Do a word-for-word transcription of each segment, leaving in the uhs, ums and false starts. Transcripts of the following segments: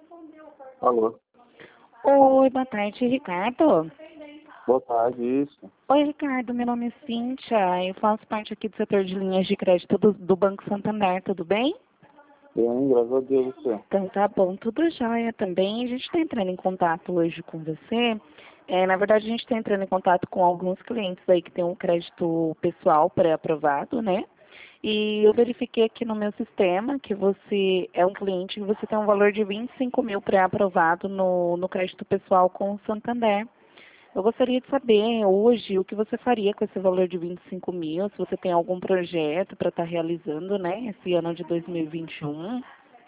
Alô, Oi, boa tarde, Ricardo. boa tarde, isso. Oi, Ricardo, meu nome é Cíntia, eu faço parte aqui do setor de linhas de crédito do, do Banco Santander, tudo bem? Bem, graças a Deus, você. Então tá bom, tudo jóia também. A gente está entrando em contato hoje com você. É, na verdade, a gente está entrando em contato com alguns clientes aí que têm um crédito pessoal pré-aprovado, né? E eu verifiquei aqui no meu sistema que você é um cliente que você tem um valor de vinte e cinco mil pré-aprovado no, no crédito pessoal com o Santander. Eu gostaria de saber hoje o que você faria com esse valor de vinte e cinco mil, se você tem algum projeto para estar realizando, né, esse ano de dois mil e vinte e um.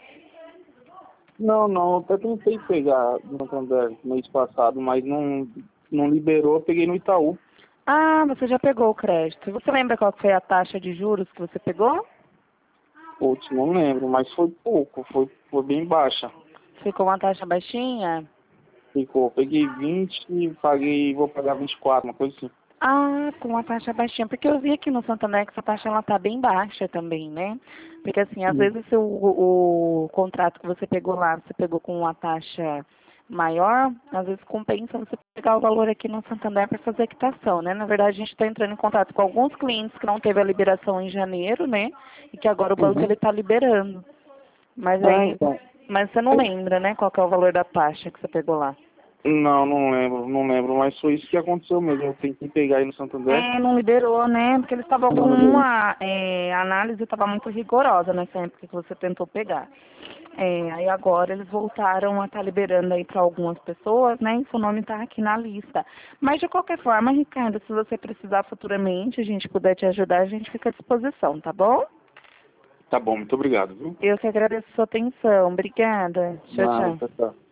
Não, não, até tentei pegar no Santander mês passado, mas não, não liberou, eu peguei no Itaú. Ah, você já pegou o crédito. Você lembra qual foi a taxa de juros que você pegou? Putz, não lembro, mas foi pouco, foi, foi bem baixa. Ficou uma taxa baixinha? Ficou, peguei vinte e paguei, vou pagar vinte e quatro, uma coisa assim. Ah, com uma taxa baixinha, porque eu vi aqui no Santander que essa taxa ela tá bem baixa também, né? Porque assim, às Uhum. vezes o, o, o contrato que você pegou lá, você pegou com uma taxa maior, às vezes compensa você pegar o valor aqui no Santander para fazer a quitação, né? Na verdade, a gente está entrando em contato com alguns clientes que não teve a liberação em janeiro, né? E que agora o banco Uhum. ele está liberando. Mas Ah, aí, então. mas você não lembra, né? Qual que é o valor da taxa que você pegou lá? Não, não lembro, não lembro, mas foi isso que aconteceu mesmo. Eu tentei pegar aí no Santander. É, não liberou, né? Porque eles estavam com Não liberou. uma é, a análise estava muito rigorosa nessa época que você tentou pegar. É, aí agora eles voltaram a estar liberando aí para algumas pessoas, né? E seu nome está aqui na lista. Mas de qualquer forma, Ricardo, se você precisar futuramente, a gente puder te ajudar, a gente fica à disposição, tá bom? Tá bom, muito obrigado, viu? Eu que agradeço a sua atenção. Obrigada. Tchau, Nada, tchau. tchau, tchau.